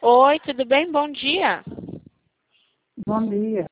Oi, tudo bem? Bom dia. Bom dia.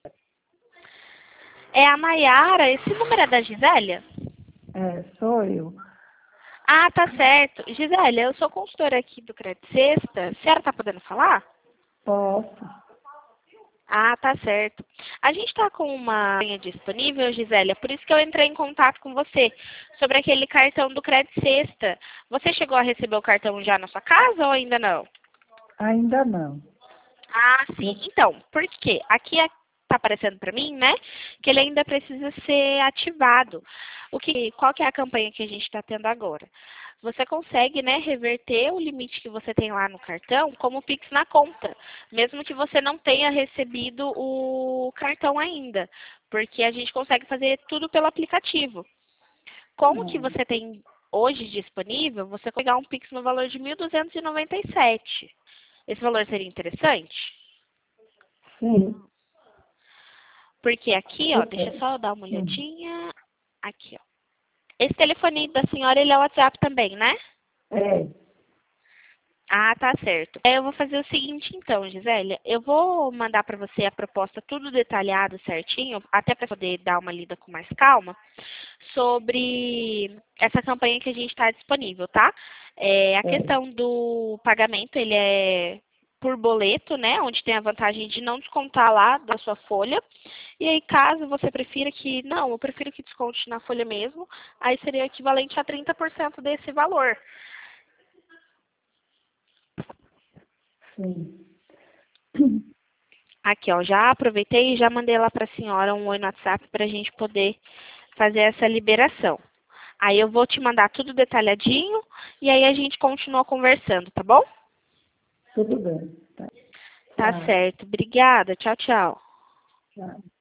É a Maiara. Esse número é da Gisélia? Sou eu. Ah, tá certo. Gisélia, eu sou consultora aqui do Crédito Sexta. A senhora tá podendo falar? Posso? Ah, tá certo. A gente está com uma linha disponível, Gisélia, por isso que eu entrei em contato com você sobre aquele cartão do Crédito Sexta. Você chegou a receber o cartão já na sua casa ou ainda não? Ainda não. Ah, sim. Então, por quê? Aqui está aparecendo para mim, né, que ele ainda precisa ser ativado. Qual que é a campanha que a gente está tendo agora? Você consegue, né, reverter o limite que você tem lá no cartão como Pix na conta, mesmo que você não tenha recebido o cartão ainda, porque a gente consegue fazer tudo pelo aplicativo. Como que Não. você tem hoje disponível, você consegue pegar um Pix no valor de 1.297. Esse valor seria interessante? Sim. Porque aqui, ó, deixa eu só dar uma Sim. olhadinha. Aqui, ó. Esse telefone da senhora, ele é o WhatsApp também, né? É. Ah, tá certo. Eu vou fazer o seguinte então, Gisélia. Eu vou mandar para você a proposta tudo detalhado certinho, até para poder dar uma lida com mais calma, sobre essa campanha que a gente está disponível, tá? A É. questão do pagamento, ele é por boleto, né? Onde tem a vantagem de não descontar lá da sua folha. E aí, caso você prefira que, não, eu prefiro que desconte na folha mesmo, aí seria equivalente a 30% desse valor. Sim. Aqui, ó, já aproveitei e já mandei lá para a senhora um oi no WhatsApp para a gente poder fazer essa liberação. Aí eu vou te mandar tudo detalhadinho e aí a gente continua conversando, tá bom? Tudo bem. Tá. Tá Tá. certo. Obrigada. Tchau, tchau. Tá.